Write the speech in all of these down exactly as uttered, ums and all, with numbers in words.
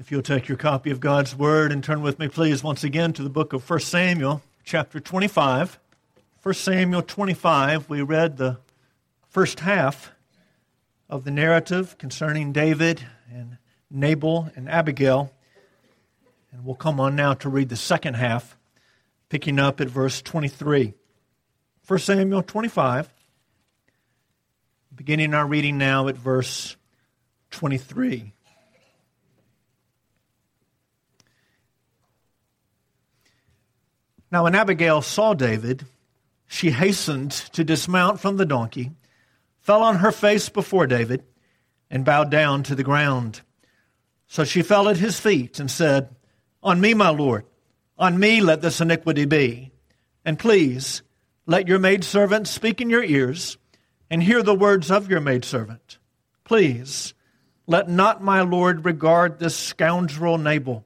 If you'll take your copy of God's Word and turn with me, please, once again to the book of First Samuel, chapter twenty-five. First Samuel twenty-five, we read the first half of the narrative concerning David and Nabal and Abigail. And we'll come on now to read the second half, picking up at verse twenty-three. First Samuel twenty-five, beginning our reading now at verse twenty-three. Now when Abigail saw David, she hastened to dismount from the donkey, fell on her face before David, and bowed down to the ground. So she fell at his feet and said, "On me, my Lord, on me let this iniquity be. And please, let your maidservant speak in your ears, and hear the words of your maidservant. Please, let not my Lord regard this scoundrel Nabal.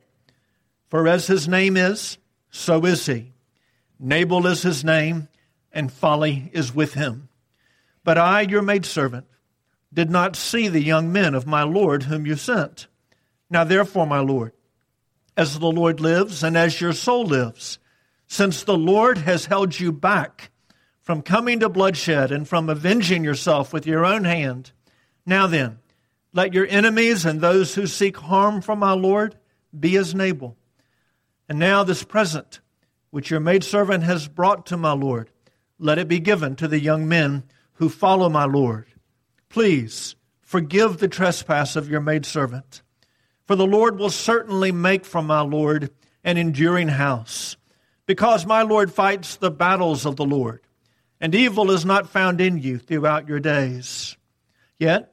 For as his name is, so is he. Nabal is his name, and folly is with him. But I, your maidservant, did not see the young men of my Lord whom you sent. Now therefore, my Lord, as the Lord lives, and as your soul lives, since the Lord has held you back from coming to bloodshed and from avenging yourself with your own hand, now then, let your enemies and those who seek harm from my Lord be as Nabal. And now this present, which your maidservant has brought to my Lord, let it be given to the young men who follow my Lord. Please forgive the trespass of your maidservant, for the Lord will certainly make from my Lord an enduring house, because my Lord fights the battles of the Lord, and evil is not found in you throughout your days. Yet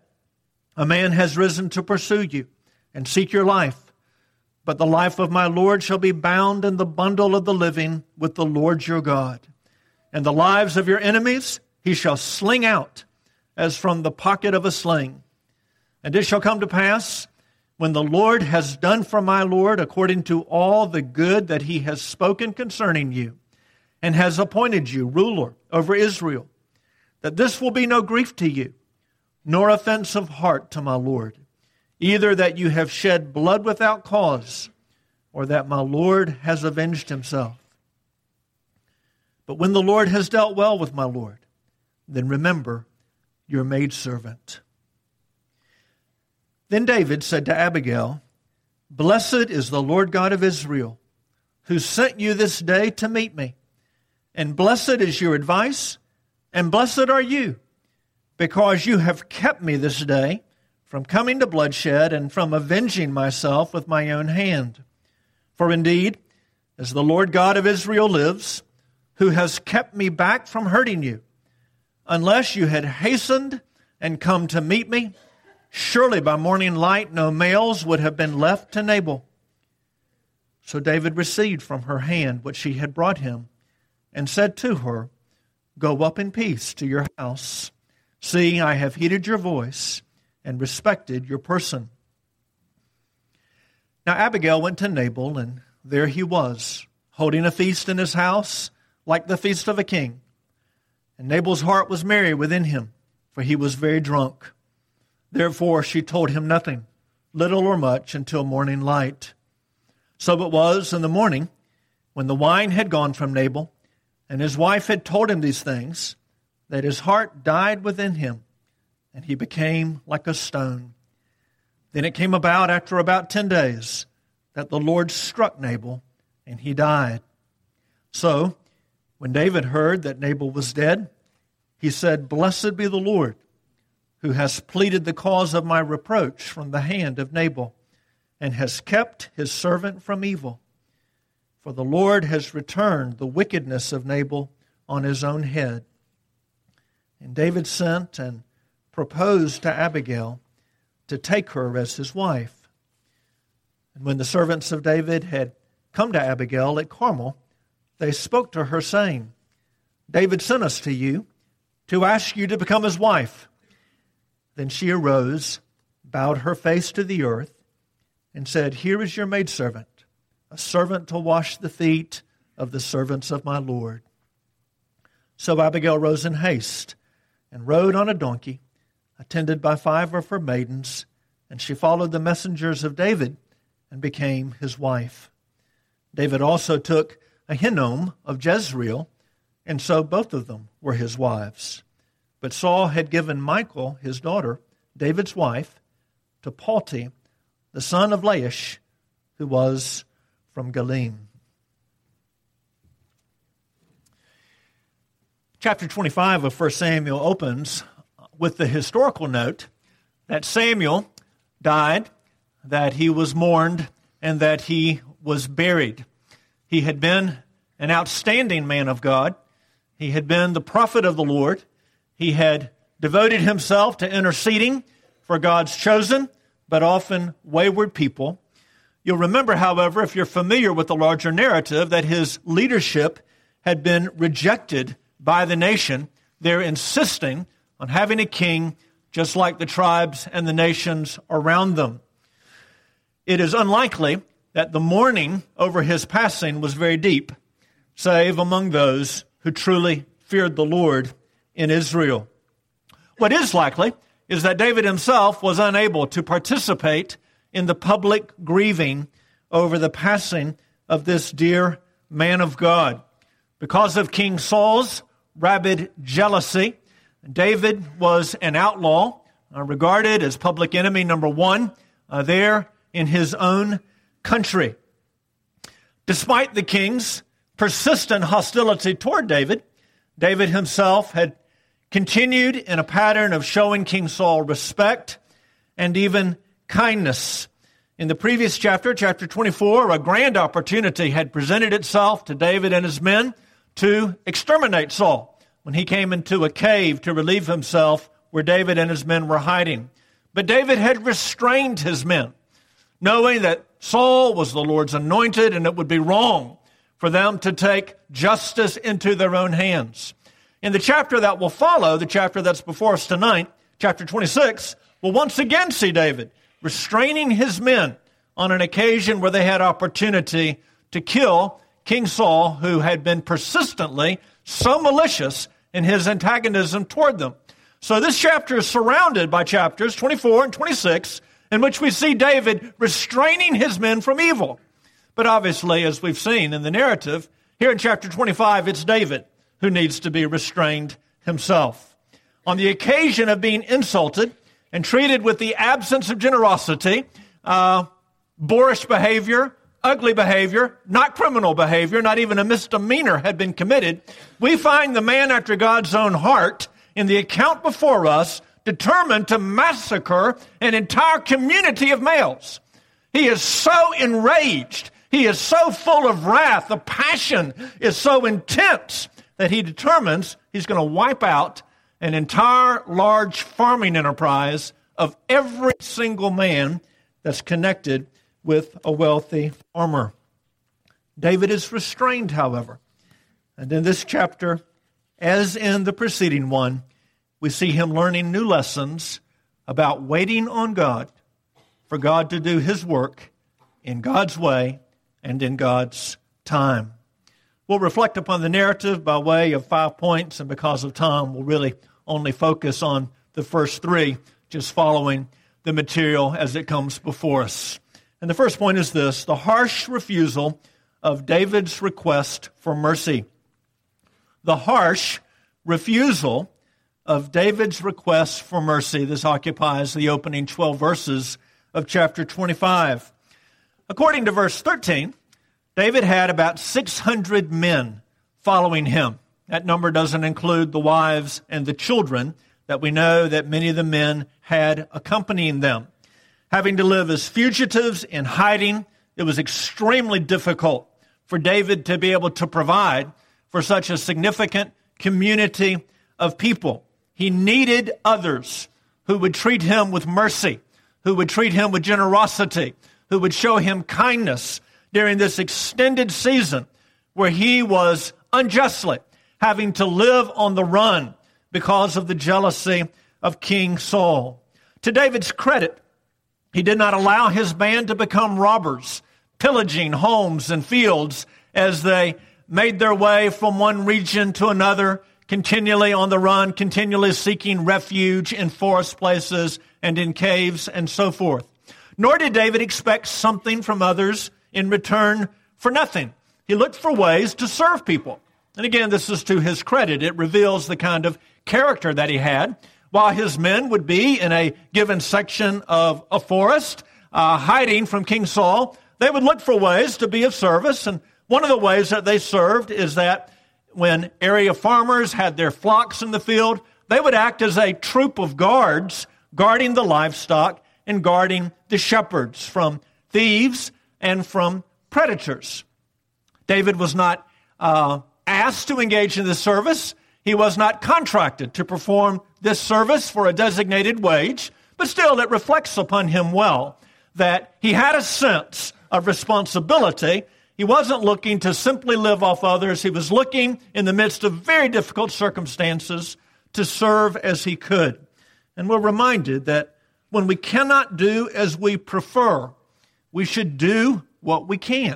a man has risen to pursue you and seek your life. But the life of my Lord shall be bound in the bundle of the living with the Lord your God. And the lives of your enemies he shall sling out as from the pocket of a sling. And it shall come to pass, when the Lord has done for my Lord according to all the good that he has spoken concerning you, and has appointed you ruler over Israel, that this will be no grief to you, nor offense of heart to my Lord, either that you have shed blood without cause, or that my Lord has avenged himself. But when the Lord has dealt well with my Lord, then remember your maidservant." Then David said to Abigail, "Blessed is the Lord God of Israel, who sent you this day to meet me. And blessed is your advice, and blessed are you, because you have kept me this day from coming to bloodshed and from avenging myself with my own hand. For indeed, as the Lord God of Israel lives, who has kept me back from hurting you, unless you had hastened and come to meet me, surely by morning light no males would have been left to Nabal." So David received from her hand what she had brought him, and said to her, "Go up in peace to your house. See, I have heeded your voice and respected your person." Now Abigail went to Nabal, and there he was, holding a feast in his house, like the feast of a king. And Nabal's heart was merry within him, for he was very drunk. Therefore she told him nothing, little or much, until morning light. So it was in the morning, when the wine had gone from Nabal, and his wife had told him these things, that his heart died within him, and he became like a stone. Then it came about after about ten days that the Lord struck Nabal, and he died. So when David heard that Nabal was dead, he said, "Blessed be the Lord, who has pleaded the cause of my reproach from the hand of Nabal, and has kept his servant from evil. For the Lord has returned the wickedness of Nabal on his own head." And David sent and proposed to Abigail to take her as his wife. And when the servants of David had come to Abigail at Carmel, they spoke to her, saying, "David sent us to you to ask you to become his wife." Then she arose, bowed her face to the earth, and said, "Here is your maidservant, a servant to wash the feet of the servants of my Lord." So Abigail rose in haste and rode on a donkey, attended by five of her maidens, and she followed the messengers of David and became his wife. David also took Ahinoam of Jezreel, and so both of them were his wives. But Saul had given Michal, his daughter, David's wife, to Palti, the son of Laish, who was from Galim. Chapter twenty-five of First Samuel opens with the historical note that Samuel died, that he was mourned, and that he was buried. He had been an outstanding man of God. He had been the prophet of the Lord. He had devoted himself to interceding for God's chosen, but often wayward people. You'll remember, however, if you're familiar with the larger narrative, that his leadership had been rejected by the nation. They're insisting on having a king just like the tribes and the nations around them. It is unlikely that the mourning over his passing was very deep, save among those who truly feared the Lord in Israel. What is likely is that David himself was unable to participate in the public grieving over the passing of this dear man of God. Because of King Saul's rabid jealousy, David was an outlaw, uh, regarded as public enemy number one uh, there in his own country. Despite the king's persistent hostility toward David, David himself had continued in a pattern of showing King Saul respect and even kindness. In the previous chapter, chapter twenty-four, a grand opportunity had presented itself to David and his men to exterminate Saul when he came into a cave to relieve himself where David and his men were hiding. But David had restrained his men, knowing that Saul was the Lord's anointed and it would be wrong for them to take justice into their own hands. In the chapter that will follow, the chapter that's before us tonight, chapter twenty-six, we'll once again see David restraining his men on an occasion where they had opportunity to kill King Saul, who had been persistently so malicious in his antagonism toward them. So this chapter is surrounded by chapters twenty-four and twenty-six, in which we see David restraining his men from evil. But obviously, as we've seen in the narrative, here in chapter twenty-five, it's David who needs to be restrained himself. On the occasion of being insulted and treated with the absence of generosity, uh, boorish behavior, ugly behavior, not criminal behavior, not even a misdemeanor had been committed, we find the man after God's own heart in the account before us determined to massacre an entire community of males. He is so enraged. He is so full of wrath. The passion is so intense that he determines he's going to wipe out an entire large farming enterprise of every single man that's connected with a wealthy farmer. David is restrained, however. And in this chapter, as in the preceding one, we see him learning new lessons about waiting on God for God to do his work in God's way and in God's time. We'll reflect upon the narrative by way of five points, and because of time, we'll really only focus on the first three, just following the material as it comes before us. And the first point is this: the harsh refusal of David's request for mercy. The harsh refusal of David's request for mercy. This occupies the opening twelve verses of chapter twenty-five. According to verse thirteen, David had about six hundred men following him. That number doesn't include the wives and the children that we know that many of the men had accompanying them. Having to live as fugitives in hiding, it was extremely difficult for David to be able to provide for such a significant community of people. He needed others who would treat him with mercy, who would treat him with generosity, who would show him kindness during this extended season where he was unjustly having to live on the run because of the jealousy of King Saul. To David's credit, he did not allow his band to become robbers, pillaging homes and fields as they made their way from one region to another, continually on the run, continually seeking refuge in forest places and in caves and so forth. Nor did David expect something from others in return for nothing. He looked for ways to serve people. And again, this is to his credit. It reveals the kind of character that he had. While his men would be in a given section of a forest, uh, hiding from King Saul, they would look for ways to be of service. And one of the ways that they served is that when area farmers had their flocks in the field, they would act as a troop of guards, guarding the livestock and guarding the shepherds from thieves and from predators. David was not uh, asked to engage in this service. He was not contracted to perform this service for a designated wage, but still it reflects upon him well that he had a sense of responsibility. He wasn't looking to simply live off others. He was looking in the midst of very difficult circumstances to serve as he could. And we're reminded that when we cannot do as we prefer, we should do what we can.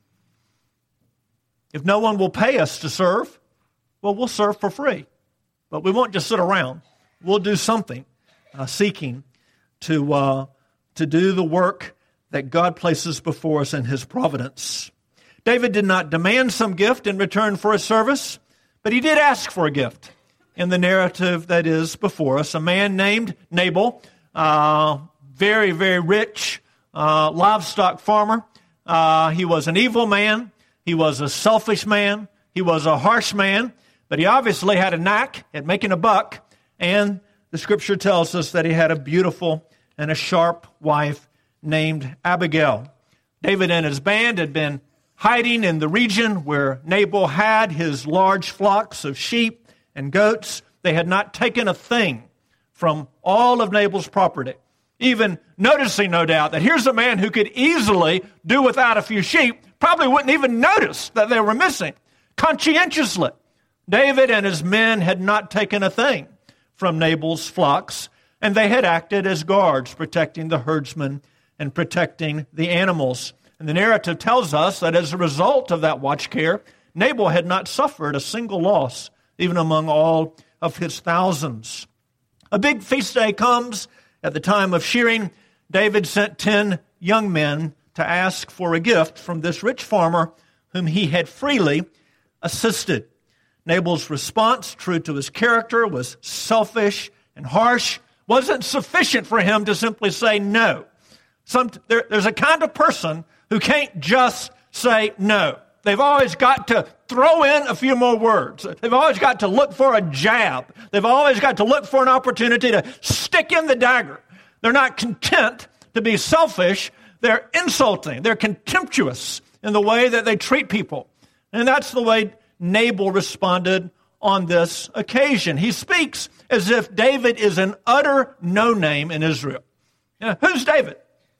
If no one will pay us to serve, well, we'll serve for free. But we won't just sit around. We'll do something, uh, seeking to uh, to do the work that God places before us in His providence. David did not demand some gift in return for his service, but he did ask for a gift. In the narrative that is before us, a man named Nabal, uh, very, very rich uh, livestock farmer. Uh, he was an evil man. He was a selfish man. He was a harsh man. But he obviously had a knack at making a buck. And the Scripture tells us that he had a beautiful and a sharp wife named Abigail. David and his band had been hiding in the region where Nabal had his large flocks of sheep and goats. They had not taken a thing from all of Nabal's property, even noticing, no doubt, that here's a man who could easily do without a few sheep, probably wouldn't even notice that they were missing. Conscientiously, David and his men had not taken a thing from Nabal's flocks, and they had acted as guards, protecting the herdsmen and protecting the animals. And the narrative tells us that as a result of that watch care, Nabal had not suffered a single loss, even among all of his thousands. A big feast day comes at the time of shearing. David sent ten young men to ask for a gift from this rich farmer whom he had freely assisted. Nabal's response, true to his character, was selfish and harsh. Wasn't sufficient for him to simply say no. Some, there, there's a kind of person who can't just say no. They've always got to throw in a few more words. They've always got to look for a jab. They've always got to look for an opportunity to stick in the dagger. They're not content to be selfish. They're insulting. They're contemptuous in the way that they treat people. And that's the way Nabal responded on this occasion. He speaks as if David is an utter no-name in Israel. You know, who's David?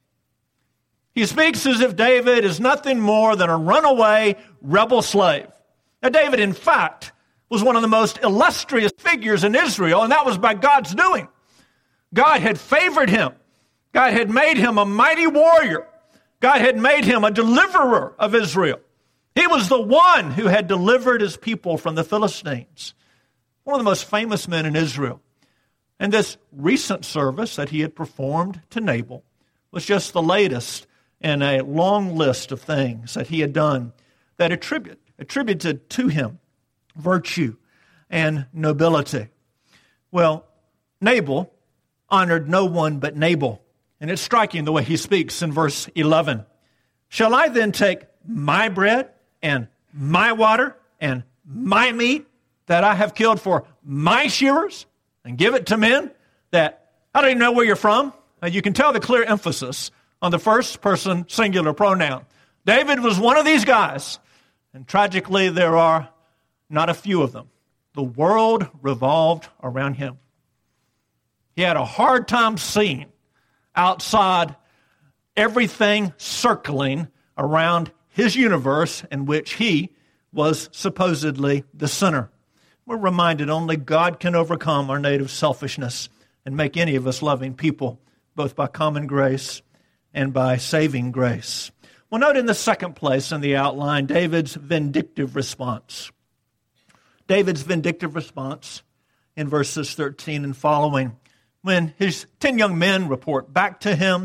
He speaks as if David is nothing more than a runaway rebel slave. Now, David, in fact, was one of the most illustrious figures in Israel, and that was by God's doing. God had favored him. God had made him a mighty warrior. God had made him a deliverer of Israel. He was the one who had delivered his people from the Philistines. One of the most famous men in Israel. And this recent service that he had performed to Nabal was just the latest in a long list of things that he had done that attribute, attributed to him virtue and nobility. Well, Nabal honored no one but Nabal. And it's striking the way he speaks in verse eleven. Shall I then take my bread and my water and my meat that I have killed for my shearers and give it to men that I don't even know where you're from? And you can tell the clear emphasis on the first person singular pronoun. David was one of these guys, and tragically there are not a few of them. The world revolved around him. He had a hard time seeing outside everything circling around his universe in which he was supposedly the center. We're reminded only God can overcome our native selfishness and make any of us loving people, both by common grace and by saving grace. Well, note in the second place in the outline, David's vindictive response. David's vindictive response in verses thirteen and following. When his ten young men report back to him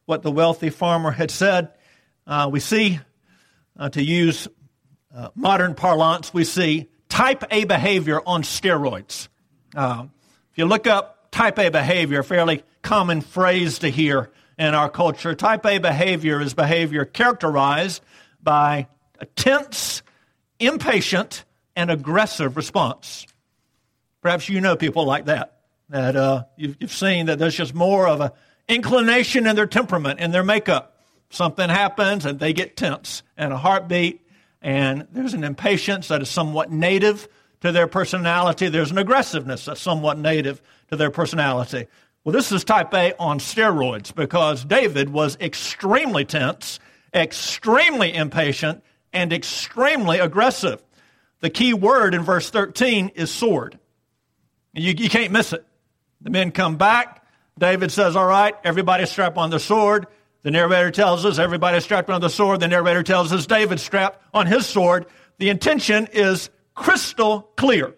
what the wealthy farmer had said. Uh, we see, uh, to use uh, modern parlance, we see type A behavior on steroids. Uh, if you look up type A behavior, a fairly common phrase to hear in our culture, type A behavior is behavior characterized by a tense, impatient, and aggressive response. Perhaps you know people like that, that uh, you've, you've seen that there's just more of an inclination in their temperament, in their makeup. Something happens and they get tense and a heartbeat, and there's an impatience that is somewhat native to their personality. There's an aggressiveness that's somewhat native to their personality. Well, this is type A on steroids, because David was extremely tense, extremely impatient, and extremely aggressive. The key word in verse thirteen is sword. You, you can't miss it. The men come back. David says, all right, everybody strap on the sword. The narrator tells us everybody strapped on the sword. The narrator tells us David strapped on his sword. The intention is crystal clear.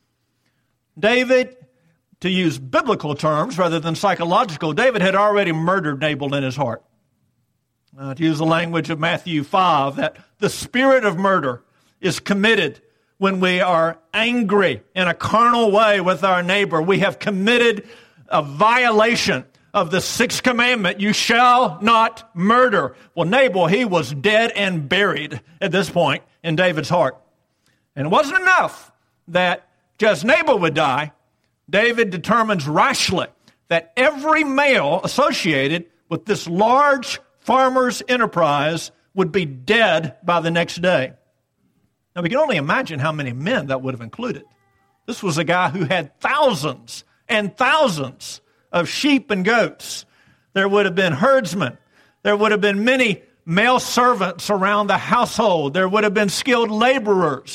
David, to use biblical terms rather than psychological, David had already murdered Nabal in his heart. Uh, to use the language of Matthew five, that the spirit of murder is committed when we are angry in a carnal way with our neighbor. We have committed a violation of the sixth commandment, you shall not murder. Well, Nabal, he was dead and buried at this point in David's heart. And it wasn't enough that just Nabal would die. David determines rashly that every male associated with this large farmer's enterprise would be dead by the next day. Now, we can only imagine how many men that would have included. This was a guy who had thousands and thousands of sheep and goats. There would have been herdsmen. There would have been many male servants around the household. There would have been skilled laborers,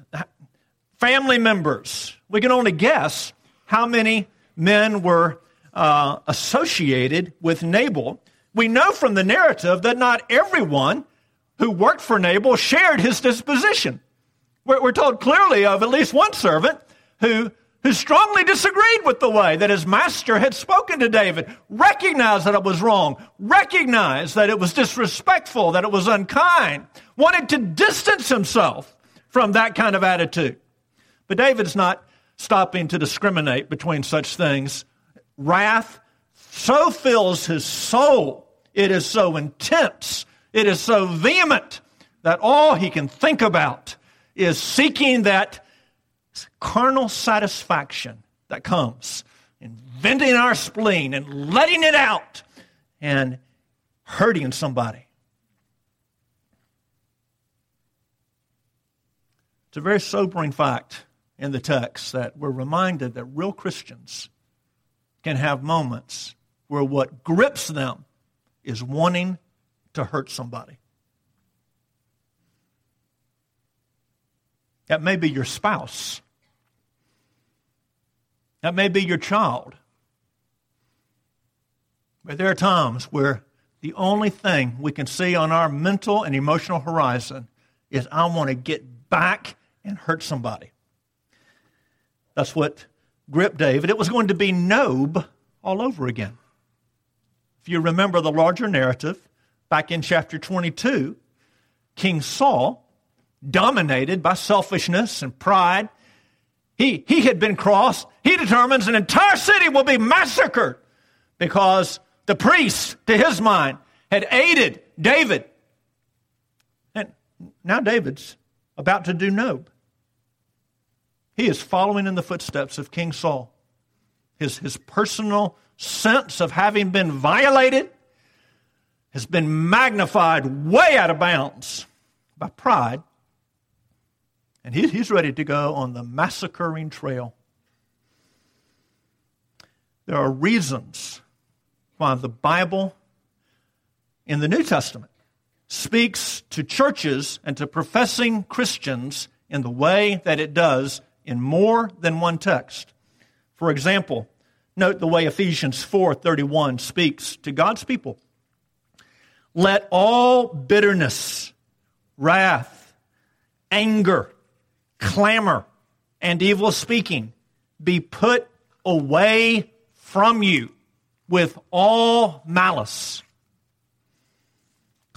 family members. We can only guess how many men were uh, associated with Nabal. We know from the narrative that not everyone who worked for Nabal shared his disposition. We're, we're told clearly of at least one servant who, who strongly disagreed with the way that his master had spoken to David, recognized that it was wrong, recognized that it was disrespectful, that it was unkind, wanted to distance himself from that kind of attitude. But David's not stopping to discriminate between such things. Wrath so fills his soul, it is so intense, it is so vehement that all he can think about is seeking that carnal satisfaction that comes in venting our spleen and letting it out and hurting somebody. It's a very sobering fact in the text that we're reminded that real Christians can have moments where what grips them is wanting to hurt somebody. That may be your spouse. That may be your child. But there are times where the only thing we can see on our mental and emotional horizon is I want to get back and hurt somebody. That's what gripped David. It was going to be Nob all over again. If you remember the larger narrative, back in chapter twenty-two, King Saul, dominated by selfishness and pride, he, he had been crossed. He determines an entire city will be massacred because the priests, to his mind, had aided David. And now David's about to do Nob. He is following in the footsteps of King Saul. His, his personal sense of having been violated has been magnified way out of bounds by pride. And he, he's ready to go on the massacring trail. There are reasons why the Bible in the New Testament speaks to churches and to professing Christians in the way that it does in more than one text. For example, note the way Ephesians four thirty-one speaks to God's people. Let all bitterness, wrath, anger, clamor, and evil speaking be put away from you with all malice.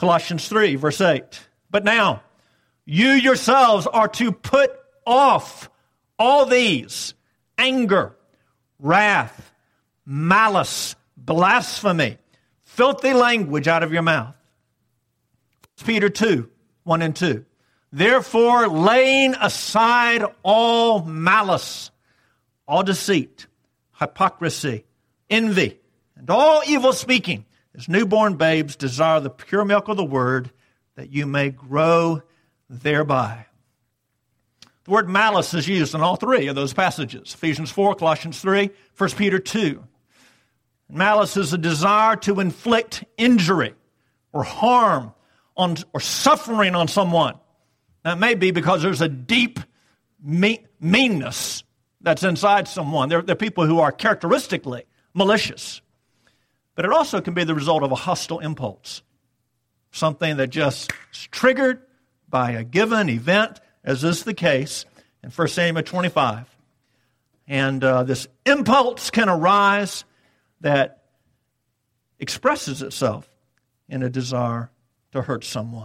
Colossians three, verse eight. But now, you yourselves are to put off all these: anger, wrath, malice, blasphemy, filthy language out of your mouth. Peter two, one and two. Therefore, laying aside all malice, all deceit, hypocrisy, envy, and all evil speaking, as newborn babes desire the pure milk of the word, that you may grow thereby. The word malice is used in all three of those passages: Ephesians four, Colossians three, First Peter two. Malice is a desire to inflict injury or harm on, or suffering on someone. That may be because there's a deep me- meanness that's inside someone. They're, they're people who are characteristically malicious. But it also can be the result of a hostile impulse, something that just is triggered by a given event, as is the case in First Samuel twenty-five. And uh, this impulse can arise that expresses itself in a desire to hurt someone.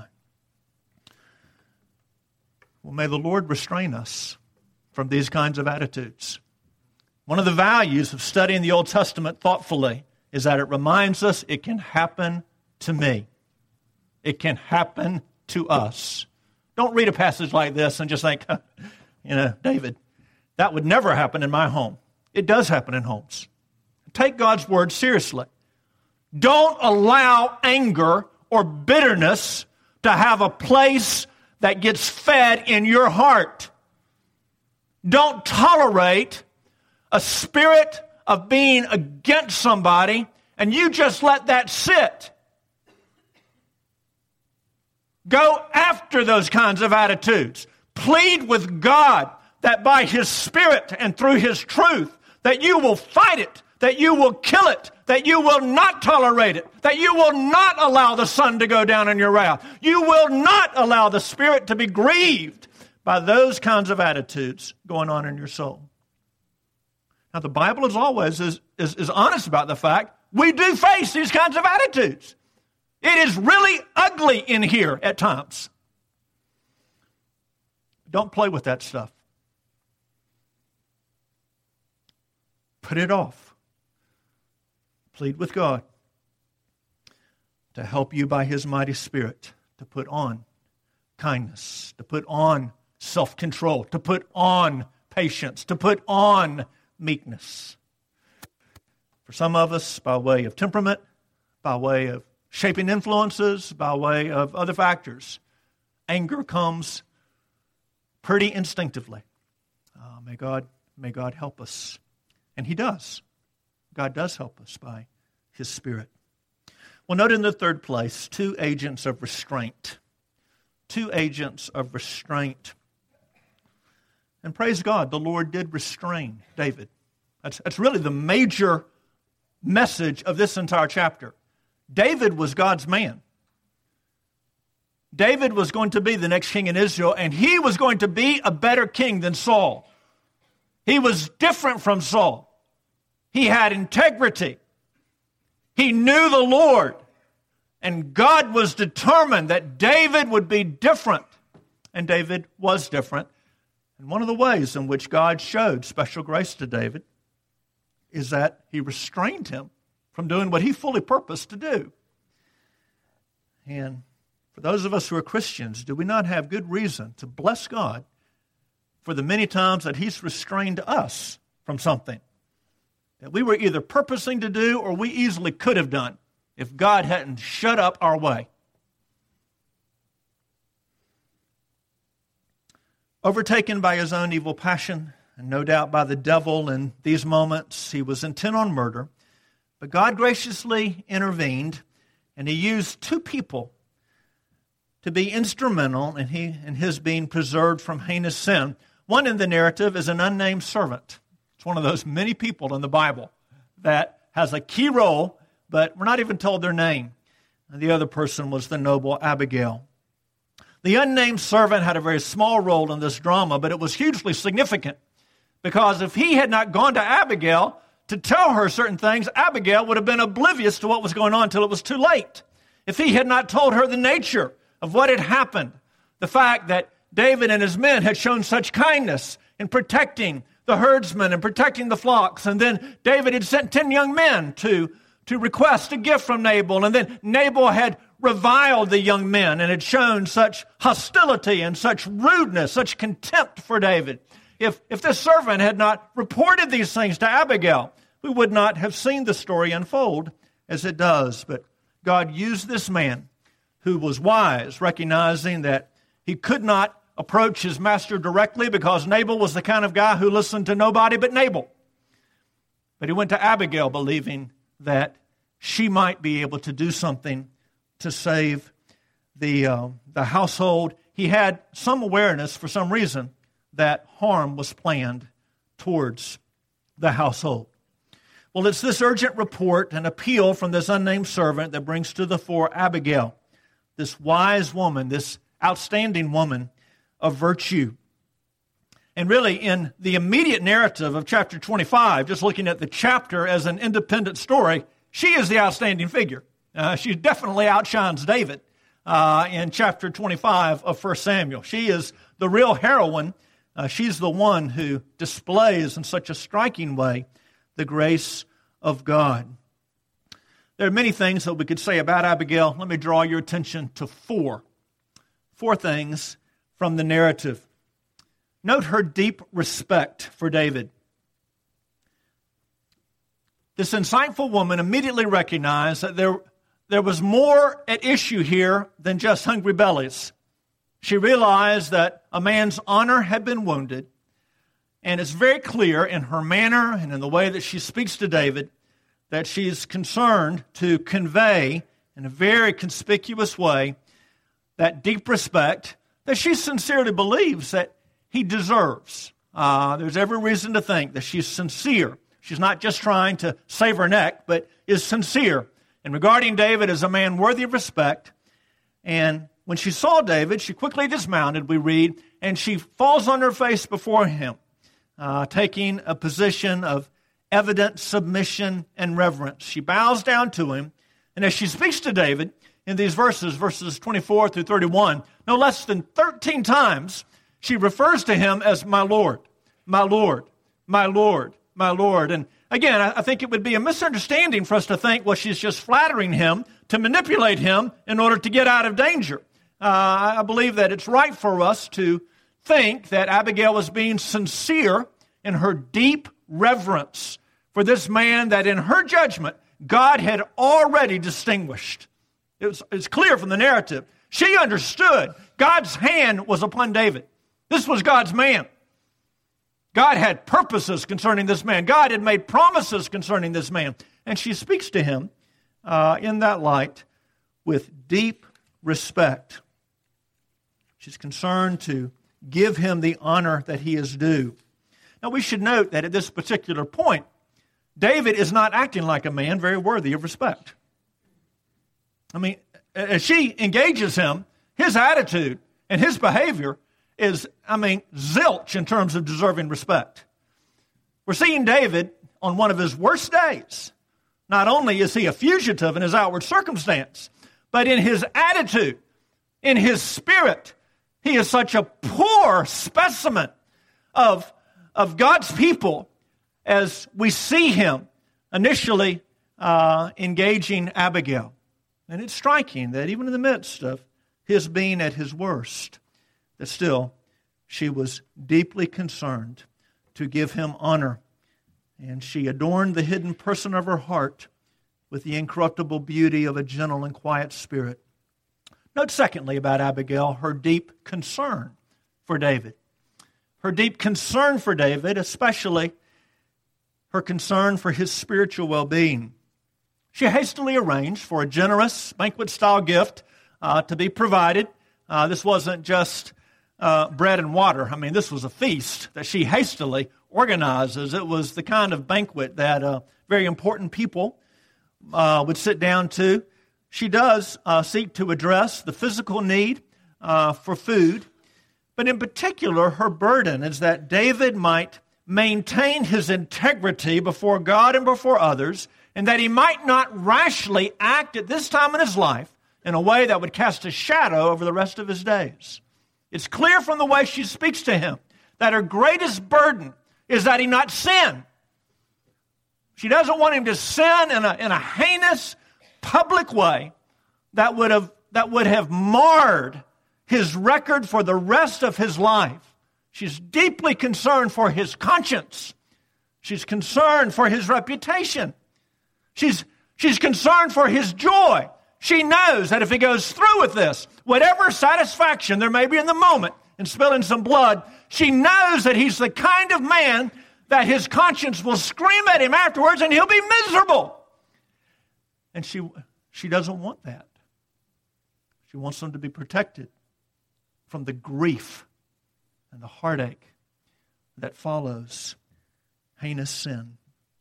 Well, may the Lord restrain us from these kinds of attitudes. One of the values of studying the Old Testament thoughtfully is that it reminds us it can happen to me. It can happen to us. Don't read a passage like this and just think, you know, David, that would never happen in my home. It does happen in homes. Take God's word seriously. Don't allow anger or bitterness to have a place that gets fed in your heart. Don't tolerate a spirit of being against somebody and you just let that sit. Go after those kinds of attitudes. Plead with God that by His Spirit and through His truth, that you will fight it, that you will kill it, that you will not tolerate it, that you will not allow the sun to go down in your wrath. You will not allow the Spirit to be grieved by those kinds of attitudes going on in your soul. Now, the Bible, as always, is, is, is honest about the fact we do face these kinds of attitudes. It is really ugly in here at times. Don't play with that stuff. Put it off. Plead with God to help you by His mighty Spirit to put on kindness, to put on self-control, to put on patience, to put on meekness. For some of us, by way of temperament, by way of shaping influences, by way of other factors, anger comes pretty instinctively. Uh, may God, may God help us. And He does. God does help us by His Spirit. Well, note in the third place, two agents of restraint. Two agents of restraint. And praise God, the Lord did restrain David. That's, that's really the major message of this entire chapter. David was God's man. David was going to be the next king in Israel, and he was going to be a better king than Saul. He was different from Saul. He had integrity. He knew the Lord. And God was determined that David would be different. And David was different. And one of the ways in which God showed special grace to David is that He restrained him from doing what he fully purposed to do. And for those of us who are Christians, do we not have good reason to bless God for the many times that He's restrained us from something that we were either purposing to do or we easily could have done if God hadn't shut up our way? Overtaken by his own evil passion, and no doubt by the devil in these moments, he was intent on murder. But God graciously intervened, and He used two people to be instrumental in, he, in his being preserved from heinous sin. One in the narrative is an unnamed servant. It's one of those many people in the Bible that has a key role, but we're not even told their name. And the other person was the noble Abigail. The unnamed servant had a very small role in this drama, but it was hugely significant because if he had not gone to Abigail to tell her certain things, Abigail would have been oblivious to what was going on until it was too late. if he had not told her the nature of what had happened, the fact that David and his men had shown such kindness in protecting the herdsmen and protecting the flocks. And then David had sent ten young men to, to request a gift from Nabal. And then Nabal had reviled the young men and had shown such hostility and such rudeness, such contempt for David. If, if this servant had not reported these things to Abigail, we would not have seen the story unfold as it does. But God used this man who was wise, recognizing that he could not approach his master directly because Nabal was the kind of guy who listened to nobody but Nabal. But he went to Abigail believing that she might be able to do something to save the, uh, the household. He had some awareness for some reason that harm was planned towards the household. Well, it's this urgent report and appeal from this unnamed servant that brings to the fore Abigail, this wise woman, this outstanding woman of virtue. And really, in the immediate narrative of chapter twenty-five, just looking at the chapter as an independent story, she is the outstanding figure. Uh, she definitely outshines David uh, in chapter twenty-five of First Samuel. She is the real heroine. Uh, she's the one who displays in such a striking way the grace of God. There are many things that we could say about Abigail. Let me draw your attention to four. Four things from the narrative. Note her deep respect for David. This insightful woman immediately recognized that there, there was more at issue here than just hungry bellies. She realized that a man's honor had been wounded, and it's very clear in her manner and in the way that she speaks to David that she's concerned to convey in a very conspicuous way that deep respect that she sincerely believes that he deserves. Uh, there's every reason to think that she's sincere. She's not just trying to save her neck, but is sincere in regarding David as a man worthy of respect. And when she saw David, she quickly dismounted, we read, and she falls on her face before him, uh, taking a position of evident submission and reverence. She bows down to him, and as she speaks to David, in these verses, verses twenty-four through thirty-one, no less than thirteen times, she refers to him as my Lord, my Lord, my Lord, my Lord. And again, I think it would be a misunderstanding for us to think, well, she's just flattering him to manipulate him in order to get out of danger. Uh, I believe that it's right for us to think that Abigail was being sincere in her deep reverence for this man that in her judgment, God had already distinguished. It was, it's clear from the narrative. She understood God's hand was upon David. This was God's man. God had purposes concerning this man. God had made promises concerning this man. And she speaks to him uh, in that light with deep respect. She's concerned to give him the honor that he is due. Now, we should note that at this particular point, David is not acting like a man very worthy of respect. I mean, as she engages him, his attitude and his behavior is, I mean, zilch in terms of deserving respect. We're seeing David on one of his worst days. Not only is he a fugitive in his outward circumstance, but in his attitude, in his spirit, he is such a poor specimen of, of God's people as we see him initially uh, engaging Abigail. And it's striking that even in the midst of his being at his worst, that still she was deeply concerned to give him honor. And she adorned the hidden person of her heart with the incorruptible beauty of a gentle and quiet spirit. Note secondly about Abigail, her deep concern for David. Her deep concern for David, especially her concern for his spiritual well-being. She hastily arranged for a generous banquet-style gift uh, to be provided. Uh, this wasn't just uh, bread and water. I mean, this was a feast that she hastily organizes. It was the kind of banquet that uh, very important people uh, would sit down to. She does uh, seek to address the physical need uh, for food, but in particular, her burden is that David might maintain his integrity before God and before others, and that he might not rashly act at this time in his life in a way that would cast a shadow over the rest of his days. It's clear from the way she speaks to him that her greatest burden is that he not sin. She doesn't want him to sin in a, in a heinous, public way that would have, that would have marred his record for the rest of his life. She's deeply concerned for his conscience. She's concerned for his reputation. She's, she's concerned for his joy. She knows that if he goes through with this, whatever satisfaction there may be in the moment in spilling some blood, she knows that he's the kind of man that his conscience will scream at him afterwards and he'll be miserable. And she, she doesn't want that. She wants them to be protected from the grief and the heartache that follows heinous sin.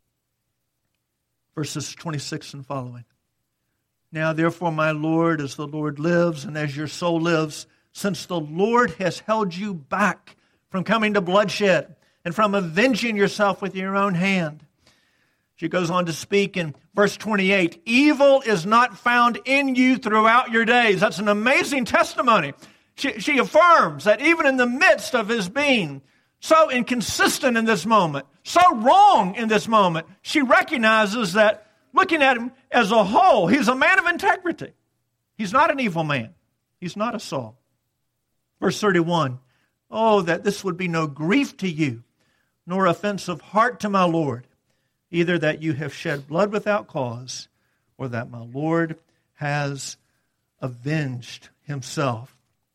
Verses twenty-six and following. Now therefore, my Lord, as the Lord lives and as your soul lives, since the Lord has held you back from coming to bloodshed and from avenging yourself with your own hand. She goes on to speak in verse twenty-eight, evil is not found in you throughout your days. That's an amazing testimony. She, she affirms that even in the midst of his being so inconsistent in this moment, so wrong in this moment, she recognizes that looking at him as a whole, he's a man of integrity. He's not an evil man. He's not a Saul. Verse thirty-one, oh, that this would be no grief to you, nor offense of heart to my Lord, either that you have shed blood without cause, or that my Lord has avenged himself.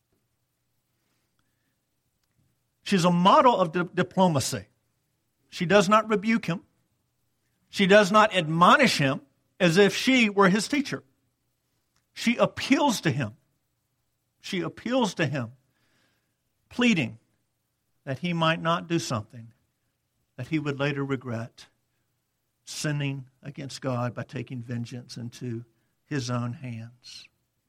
She's a model of di- diplomacy. She does not rebuke him. She does not admonish him as if she were his teacher. She appeals to him. She appeals to him, pleading that he might not do something that he would later regret, sinning against God by taking vengeance into his own hands.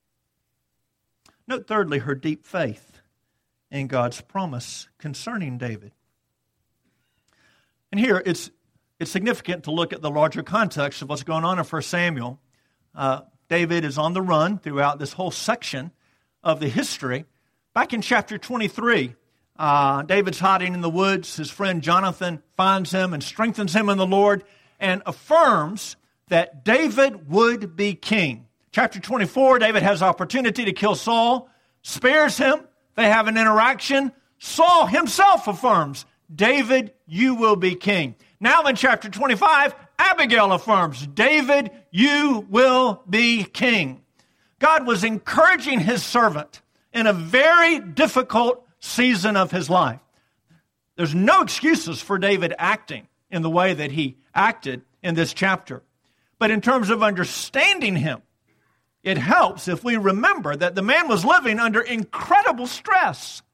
Note thirdly, her deep faith in God's promise concerning David. And here it's it's significant to look at the larger context of what's going on in First Samuel. Uh, David is on the run throughout this whole section of the history. Back in chapter twenty-three, uh, David's hiding in the woods. His friend Jonathan finds him and strengthens him in the Lord and affirms that David would be king. Chapter twenty-four, David has opportunity to kill Saul, spares him. They have an interaction. Saul himself affirms, David, you will be king. Now in chapter twenty-five, Abigail affirms, David, you will be king. God was encouraging his servant in a very difficult season of his life. There's no excuses for David acting in the way that he acted in this chapter. But in terms of understanding him, it helps if we remember that the man was living under incredible stress.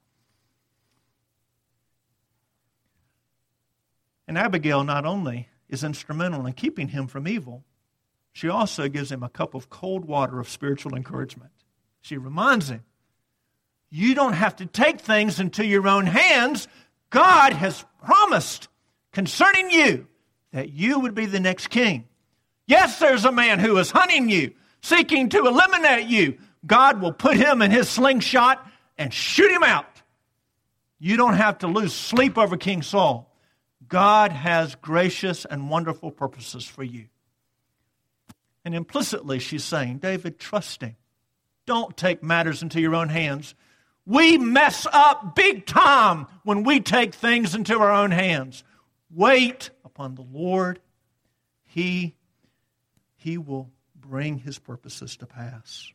And Abigail not only is instrumental in keeping him from evil, she also gives him a cup of cold water of spiritual encouragement. She reminds him, you don't have to take things into your own hands. God has promised concerning you that you would be the next king. Yes, there's a man who is hunting you, seeking to eliminate you. God will put him in his slingshot and shoot him out. You don't have to lose sleep over King Saul. God has gracious and wonderful purposes for you. And implicitly she's saying, David, trust him. Don't take matters into your own hands. We mess up big time when we take things into our own hands. Wait upon the Lord. He, he will bring his purposes to pass.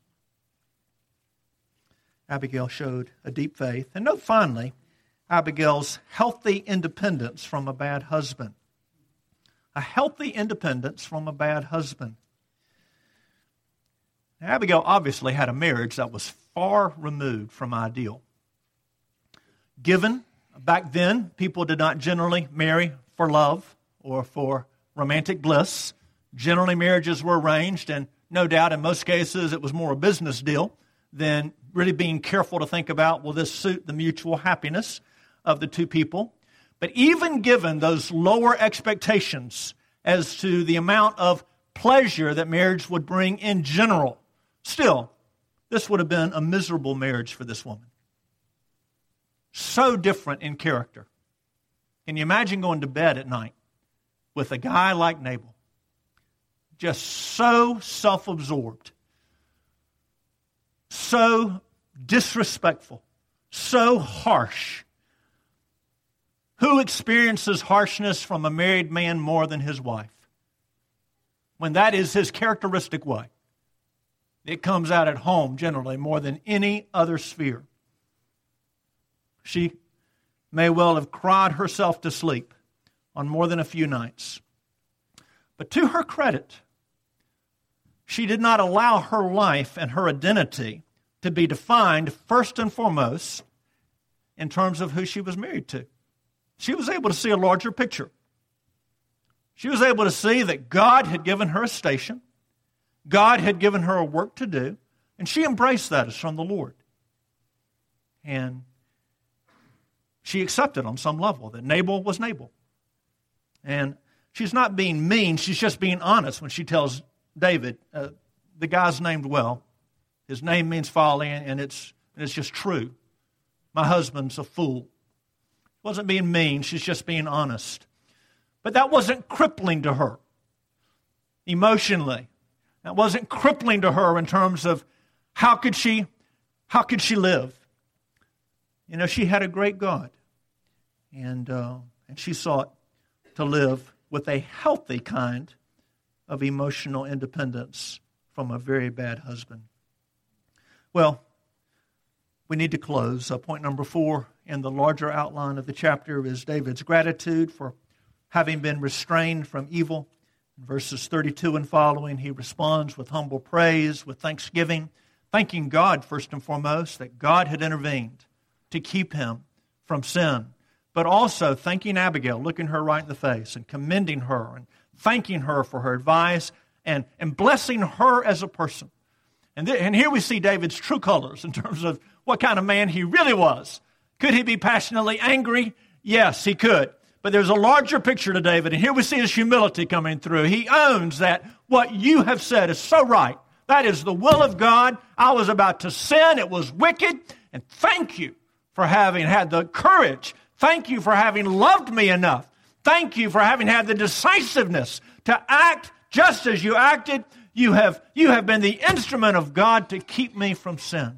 Abigail showed a deep faith. And note finally, Abigail's healthy independence from a bad husband. A healthy independence from a bad husband. Now, Abigail obviously had a marriage that was far removed from ideal. Given, back then, people did not generally marry for love or for romantic bliss. Generally, marriages were arranged, and no doubt in most cases it was more a business deal than really being careful to think about, will this suit the mutual happiness of the two people? But even given those lower expectations as to the amount of pleasure that marriage would bring in general, still, this would have been a miserable marriage for this woman. So different in character. Can you imagine going to bed at night with a guy like Nabal? Just so self-absorbed, so disrespectful, so harsh. Who experiences harshness from a married man more than his wife? When that is his characteristic way. It comes out at home generally more than any other sphere. She may well have cried herself to sleep on more than a few nights. But to her credit, she did not allow her life and her identity to be defined first and foremost in terms of who she was married to. She was able to see a larger picture. She was able to see that God had given her a station. God had given her a work to do. And she embraced that as from the Lord. And she accepted on some level that Nabal was Nabal. And she's not being mean. She's just being honest when she tells David, uh, the guy's named well. His name means folly, and it's, and it's just true. My husband's a fool. She wasn't being mean. She's just being honest. But that wasn't crippling to her emotionally. That wasn't crippling to her in terms of how could she, how could she live? You know, she had a great God, and uh, and she sought to live with a healthy kind of emotional independence from a very bad husband. Well, we need to close. Uh, point number four in the larger outline of the chapter is David's gratitude for having been restrained from evil. In verses thirty-two and following, he responds with humble praise, with thanksgiving, thanking God first and foremost that God had intervened to keep him from sin, but also thanking Abigail, looking her right in the face and commending her and thanking her for her advice and, and blessing her as a person. And, th- and here we see David's true colors in terms of what kind of man he really was. Could he be passionately angry? Yes, he could. But there's a larger picture to David, and here we see his humility coming through. He owns that what you have said is so right. That is the will of God. I was about to sin. It was wicked. And thank you for having had the courage. Thank you for having loved me enough. Thank you for having had the decisiveness to act just as you acted. You have, you have been the instrument of God to keep me from sin.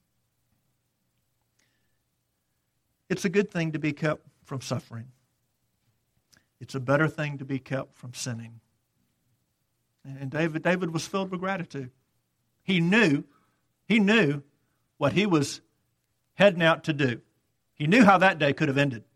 It's a good thing to be kept from suffering. It's a better thing to be kept from sinning. And David, David was filled with gratitude. He knew, he knew what he was heading out to do. He knew how that day could have ended.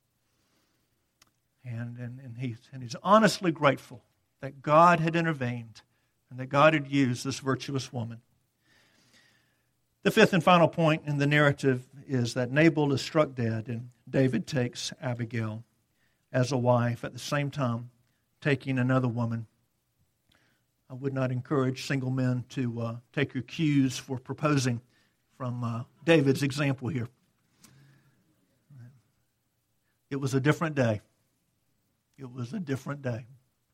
And, and, and, he's, and he's honestly grateful that God had intervened and that God had used this virtuous woman. The fifth and final point in the narrative is that Nabal is struck dead and David takes Abigail as a wife, at the same time taking another woman. I would not encourage single men to uh, take your cues for proposing from uh, David's example here. It was a different day. It was a different day.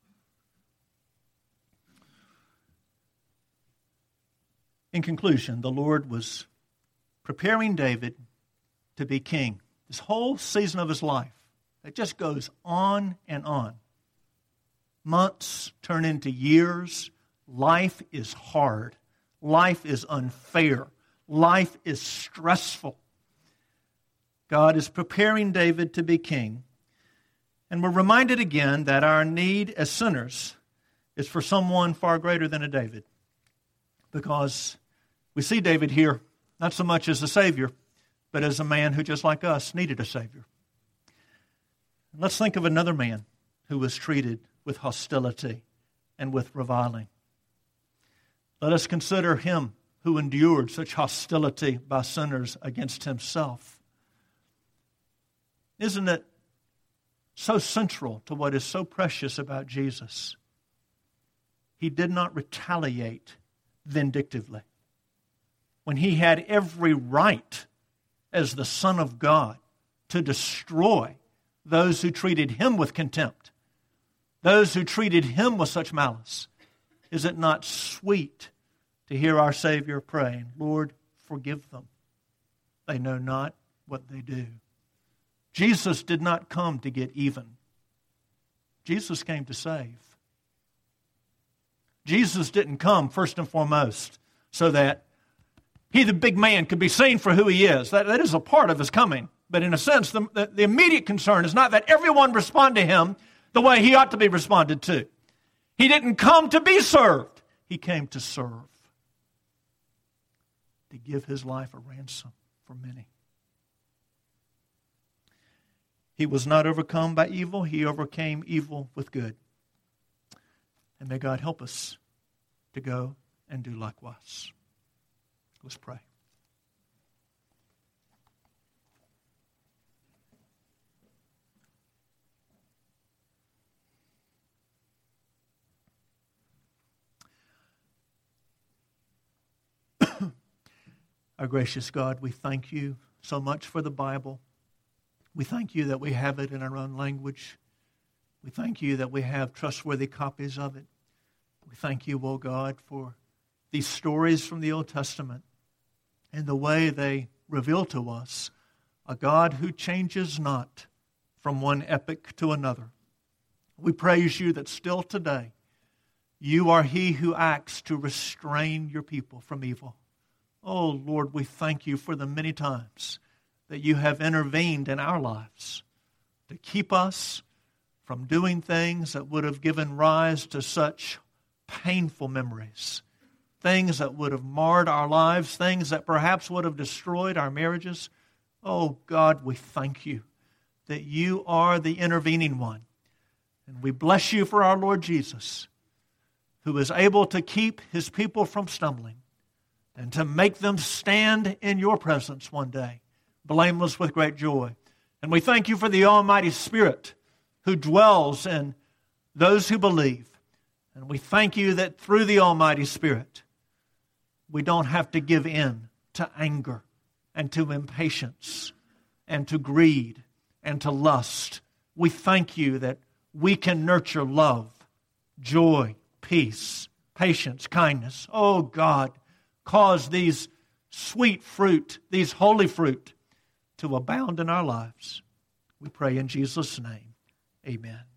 In conclusion, the Lord was preparing David to be king. This whole season of his life, it just goes on and on. Months turn into years. Life is hard. Life is unfair. Life is stressful. God is preparing David to be king. And we're reminded again that our need as sinners is for someone far greater than a David. Because we see David here not so much as a Savior, but as a man who, just like us, needed a Savior. And let's think of another man who was treated with hostility and with reviling. Let us consider him who endured such hostility by sinners against himself. Isn't it so central to what is so precious about Jesus? He did not retaliate vindictively. When he had every right as the Son of God to destroy those who treated him with contempt, those who treated him with such malice. Is it not sweet to hear our Savior praying, Lord, forgive them. They know not what they do. Jesus did not come to get even. Jesus came to save. Jesus didn't come, first and foremost, so that he, the big man, could be seen for who he is. That, that is a part of his coming. But in a sense, the, the, the immediate concern is not that everyone respond to him the way he ought to be responded to. He didn't come to be served. He came to serve, to give his life a ransom for many. He was not overcome by evil. He overcame evil with good. And may God help us to go and do likewise. Let's pray. Our gracious God, we thank you so much for the Bible. We thank you that we have it in our own language. We thank you that we have trustworthy copies of it. We thank you, O God, for these stories from the Old Testament and the way they reveal to us a God who changes not from one epoch to another. We praise you that still today you are he who acts to restrain your people from evil. Oh, Lord, we thank you for the many times that you have intervened in our lives to keep us from doing things that would have given rise to such painful memories, things that would have marred our lives, things that perhaps would have destroyed our marriages. Oh, God, we thank you that you are the intervening one. And we bless you for our Lord Jesus, who is able to keep his people from stumbling and to make them stand in your presence one day, blameless with great joy. And we thank you for the Almighty Spirit who dwells in those who believe. And we thank you that through the Almighty Spirit, we don't have to give in to anger and to impatience and to greed and to lust. We thank you that we can nurture love, joy, peace, patience, kindness. Oh God, cause these sweet fruit, these holy fruit, to abound in our lives. We pray in Jesus' name. Amen.